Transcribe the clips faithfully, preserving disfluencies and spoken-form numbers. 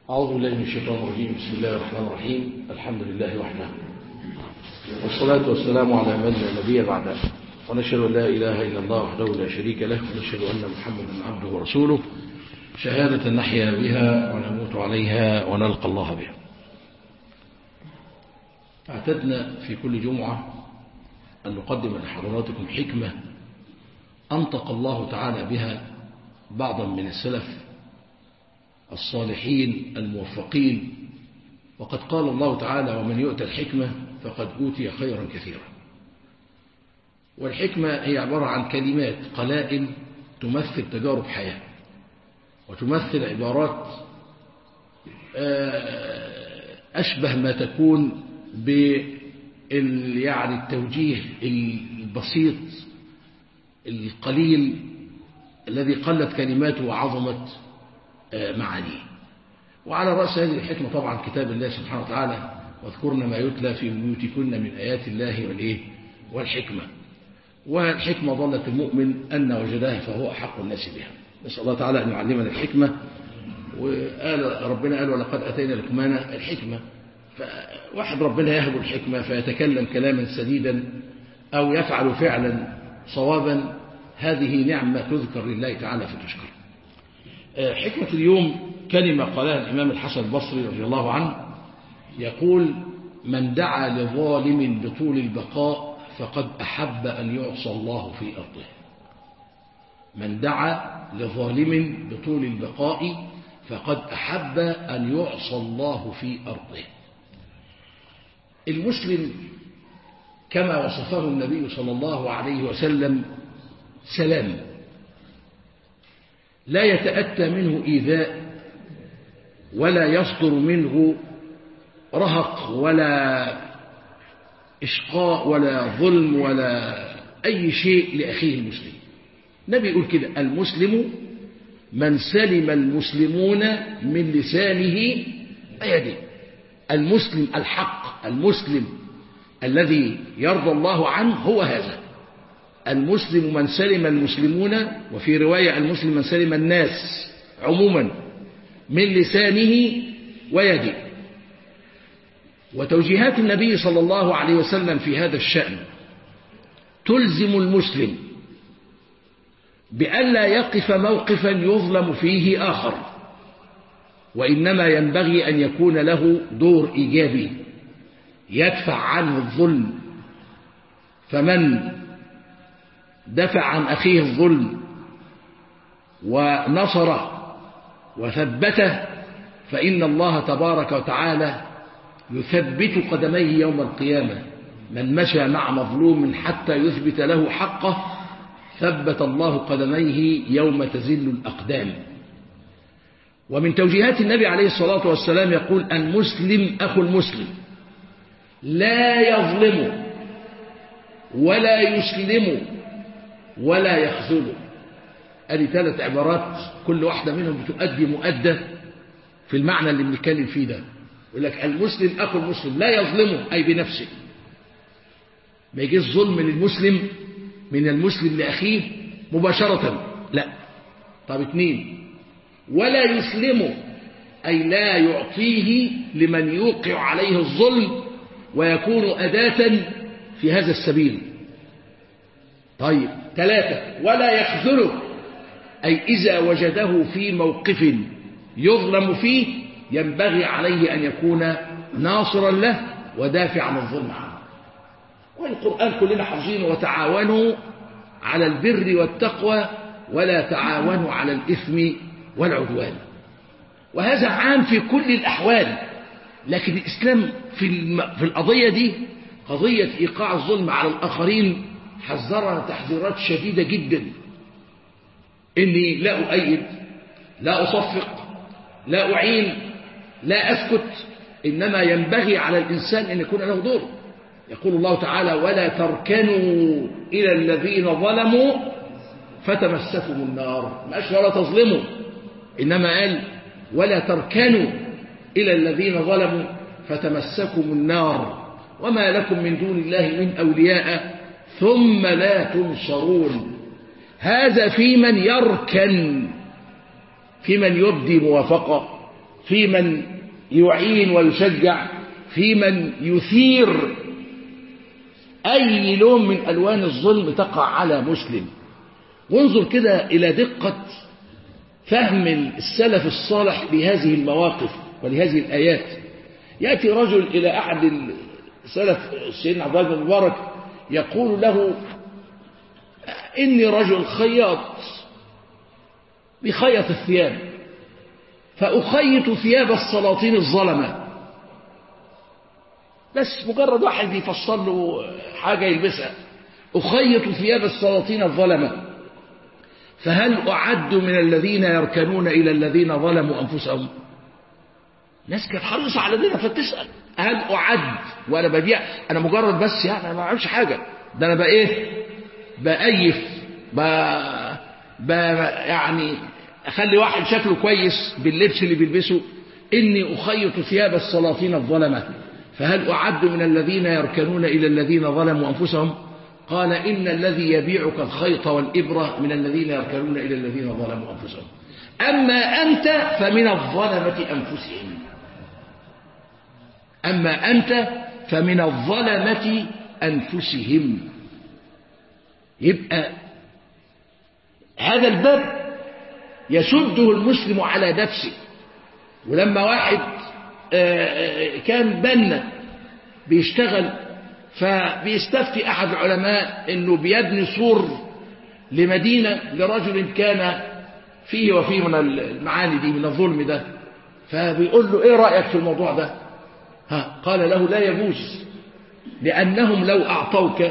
أعوذ بالله من الشيطان الرجيم. بسم الله الرحمن الرحيم. الحمد لله وحده، والصلاة والسلام على من لا نبي بعده، ونشهد أن لا إله إلا الله وحده لا شريك له، ونشهد أن محمدا عبده ورسوله، شهادة نحيا بها ونموت عليها ونلقى الله بها. اعتدنا في كل جمعة أن نقدم لحضراتكم حكمة أنطق الله تعالى بها بعضا من السلف الصالحين الموفقين، وقد قال الله تعالى: ومن يؤتى الحكمة فقد أوتي خيرا كثيرا. والحكمة هي عبارة عن كلمات قلائل تمثل تجارب حياة، وتمثل عبارات أشبه ما تكون بال يعني التوجيه البسيط القليل الذي قلت كلماته وعظمت معانيه. وعلى رأس هذه الحكمة طبعا كتاب الله سبحانه وتعالى: واذكرن ما يتلى في بيوتكن من آيات الله والإيه والحكمة. والحكمة ظلت المؤمن أن وجدها فهو أحق الناس بها. نسأل الله تعالى أن يعلمنا الحكمة. وقال ربنا قال: ولقد أتينا لقمان الحكمة. فواحد ربنا يهب الحكمة فيتكلم كلاما سديدا أو يفعل فعلا صوابا، هذه نعمة تذكر لله تعالى فتشكر. حكمة اليوم كلمة قالها الإمام الحسن البصري رضي الله عنه، يقول: من دعا لظالم بطول البقاء فقد أحب أن يعصى الله في أرضه. من دعا لظالم بطول البقاء فقد أحب أن يعصى الله في أرضه. المسلم كما وصفه النبي صلى الله عليه وسلم سلام، لا يتأتى منه إيذاء، ولا يصدر منه رهق ولا إشقاء ولا ظلم ولا أي شيء لأخيه المسلم. النبي يقول كده: المسلم من سلم المسلمون من لسانه ويده. المسلم الحق، المسلم الذي يرضى الله عنه هو هذا. المسلم من سلم المسلمون، وفي رواية المسلم من سلم الناس عموما من لسانه ويده. وتوجيهات النبي صلى الله عليه وسلم في هذا الشأن تلزم المسلم بألا يقف موقفا يظلم فيه آخر، وإنما ينبغي أن يكون له دور إيجابي يدفع عنه الظلم. فمن دفع عن أخيه الظلم ونصره وثبته فإن الله تبارك وتعالى يثبت قدميه يوم القيامة. من مشى مع مظلوم حتى يثبت له حقه ثبت الله قدميه يوم تزل الأقدام. ومن توجيهات النبي عليه الصلاة والسلام يقول: المسلم أخو المسلم لا يظلم ولا يسلم ولا يخذله. ادي ثلاث عبارات كل واحدة منهم بتؤدي مؤدى في المعنى اللي بنتكلم فيه ده. يقول لك: المسلم أخو المسلم لا يظلمه أي بنفسه، ما يجيش ظلم للمسلم من المسلم لأخيه مباشرة، لا. طب اثنين: ولا يسلمه أي لا يعطيه لمن يوقع عليه الظلم ويكون أداة في هذا السبيل. طيب ثلاثة: ولا يخذله أي إذا وجده في موقف يظلم فيه ينبغي عليه أن يكون ناصرا له ودافعا عن الظلم عنه. والقرآن كلنا حافظينه: وتعاونوا على البر والتقوى ولا تعاونوا على الإثم والعدوان. وهذا عام في كل الأحوال، لكن الإسلام في في القضية دي، قضية إيقاع الظلم على الآخرين، حذرنا تحذيرات شديدة جدا. إني لا أؤيد، لا أصفق، لا أعين، لا أسكت، إنما ينبغي على الإنسان أن يكون له دور. يقول الله تعالى: ولا تركنوا إلى الذين ظلموا فتمسكم النار. ما قالش ولا تظلموا، إنما قال: ولا تركنوا إلى الذين ظلموا فتمسكم النار وما لكم من دون الله من أولياء ثم لا تنصرون. هذا في من يركن، في من يبدي موافقة في من يعين ويشجع، في من يثير أي لون من ألوان الظلم تقع على مسلم. وانظر كده إلى دقة فهم السلف الصالح لهذه المواقف ولهذه الآيات. يأتي رجل إلى أحد السلف سيدنا عبد الله بن مبارك يقول له: إني رجل خياط بخيط الثياب، فأخيط ثياب السلاطين الظلمة. بس مجرد واحد يفصل له حاجة يلبسها، أخيط ثياب السلاطين الظلمة، فهل أعد من الذين يركنون إلى الذين ظلموا أنفسهم؟ ناس كانت حريصة على دينها فتسأل هل أعد، وأنا بديع أنا مجرد بس يعني أنا ما بعملش حاجة، ده أنا بقى إيه بأيف بقى بقى يعني أخلي واحد شكله كويس باللبس اللي بيلبسه. إني أخيط ثياب السلاطين الظلمة، فهل أعد من الذين يركنون إلى الذين ظلموا أنفسهم؟ قال: إن الذي يبيعك الخيط والإبرة من الذين يركنون إلى الذين ظلموا أنفسهم، أما أنت فمن الظلمة أنفسهم. أما أنت فمن الظلمة أنفسهم. يبقى هذا الباب يسده المسلم على نفسه. ولما واحد كان بنا بيشتغل فبيستفتي أحد العلماء إنه بيبني سور لمدينة لرجل كان فيه وفيه من المعاني دي من الظلم ده، فبيقول له: إيه رأيك في الموضوع ده؟ ها قال له: لا يجوز، لأنهم لو أعطوك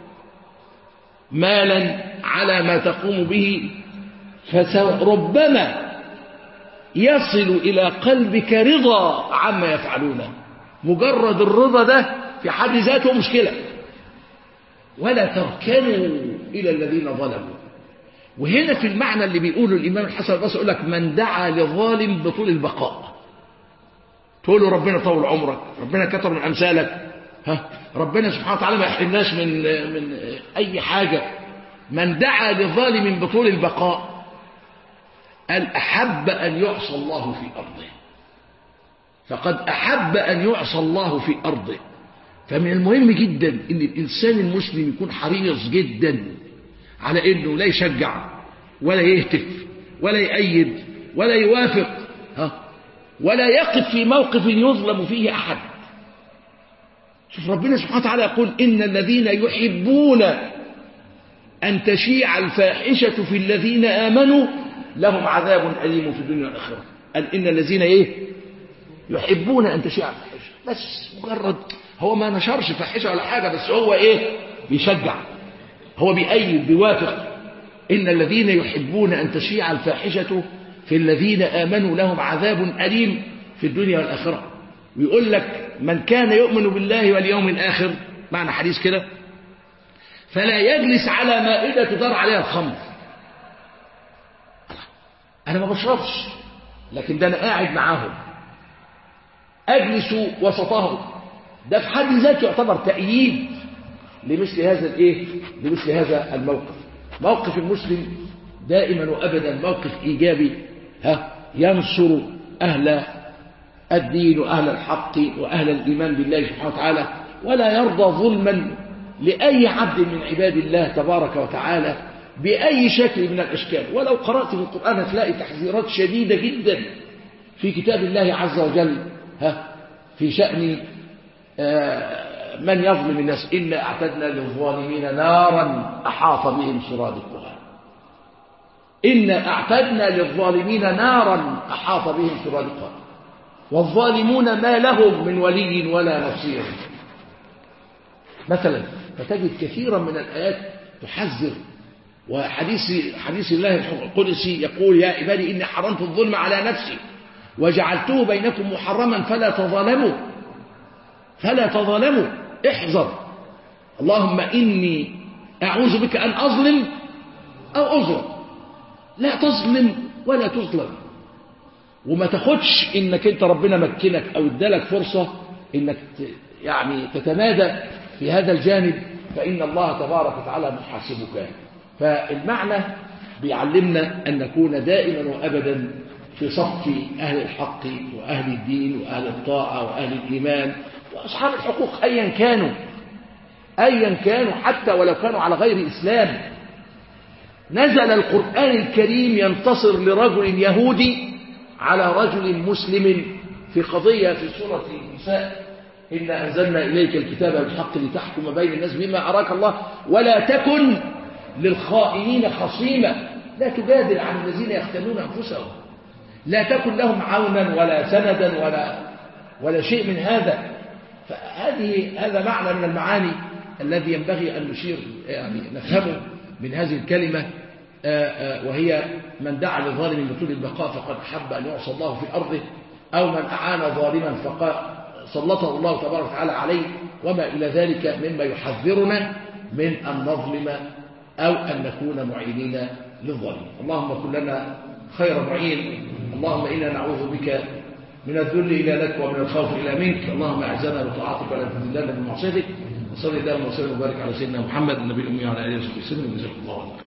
مالا على ما تقوم به فربما يصل إلى قلبك رضا عما يفعلونه. مجرد الرضا ده في حد ذاته مشكلة. ولا تركنوا إلى الذين ظلموا. وهنا في المعنى اللي بيقوله الإمام الحسن البصري يقول لك: من دعا لظالم بطول البقاء. تقول له ربنا طول عمرك، ربنا كتر من أمثالك، ها ربنا سبحانه وتعالى ما يحرمناش من من أي حاجة. من دعا لظالم بطول البقاء قال: أحب أن يعصى الله في أرضه، فقد أحب أن يعصى الله في أرضه. فمن المهم جدا أن الإنسان المسلم يكون حريص جدا على أنه لا يشجع ولا يهتف ولا يأيد ولا يوافق، ها ولا يقف في موقف يظلم فيه أحد. شوف ربنا سبحانه وتعالى يقول: إن الذين يحبون أن تشيع الفاحشة في الذين آمنوا لهم عذاب أليم في الدنيا والآخرة. قال: إن الذين إيه يحبون أن تشيع الفاحشة. بس مجرد هو ما نشرش فاحشة ولا حاجة، بس هو إيه بيشجع، هو بيأيد بيوافق. إن الذين يحبون أن تشيع الفاحشة في الذين آمنوا لهم عذاب أليم في الدنيا والآخرة. ويقول لك: من كان يؤمن بالله واليوم الآخر، معنى حديث كده، فلا يجلس على مائدة تدار عليها الخمر. أنا ما بشربش، لكن ده أنا قاعد معاهم أجلس وسطهم. ده في حد ذاته يعتبر تأييد لمثل هذا الإيه؟ لمثل هذا الموقف. موقف المسلم دائما وأبدا موقف إيجابي، ها ينصر أهل الدين وأهل الحق وأهل الإيمان بالله سبحانه وتعالى، ولا يرضى ظلما لأي عبد من عباد الله تبارك وتعالى بأي شكل من الأشكال. ولو قرأت في القرآن هتلاقي تحذيرات شديدة جدا في كتاب الله عز وجل، ها في شأن من يظلم الناس. إنا أعتدنا للظالمين نارا أحاط بهم سرادقها. إنا أعتدنا للظالمين نارا أحاط بهم سرادقها والظالمون ما لهم من ولي ولا نصير. مثلا فتجد كثيرا من الآيات تحذر. وحديث حديث الله القدسي يقول: يا عبادي إني حرمت الظلم على نفسي وجعلته بينكم محرما فلا تظالموا فلا تظالموا. احذر. اللهم إني أعوذ بك أن أظلم أو أظلم. لا تظلم ولا تظلم. وما تاخدش إنك أنت ربنا مكنك أو ادالك فرصة إنك يعني تتمادى في هذا الجانب، فإن الله تبارك وتعالى محاسبك. فالمعنى بيعلمنا أن نكون دائما وأبدا في صف أهل الحق وأهل الدين وأهل الطاعة وأهل الإيمان وأصحاب الحقوق أيا كانوا أيا كانوا حتى ولو كانوا على غير إسلام. نزل القرآن الكريم ينتصر لرجل يهودي على رجل مسلم في قضية في سورة النساء: إنا أنزلنا إليك الكتاب بالحق لتحكم بين الناس بما أراك الله ولا تكن للخائنين خصيما. لا تجادل عن الذين يختنون أنفسهم، لا تكن لهم عونا ولا سندا ولا ولا شيء من هذا. فهذه هذا معنى من المعاني الذي ينبغي أن نشير يعني نفهمه من هذه الكلمة، وهي: من دعا لظالم بطول البقاء فقد أحب أن يعصى الله في أرضه، أو من أعان ظالما فقد سلطه الله تبارك وتعالى عليه، وما إلى ذلك مما يحذرنا من أن نظلم أو أن نكون معينين للظالم. اللهم كن لنا خير معين. اللهم إنا نعوذ بك من الذل إلى لك ومن الخوف إلى منك. اللهم أعزنا بطاعتك ولا تذلنا بمعصيتك. وصلى الله وسلم وبارك على سيدنا محمد النبي الأمي وعلى آله وصحبه وسلم. جزاكم الله خيرا.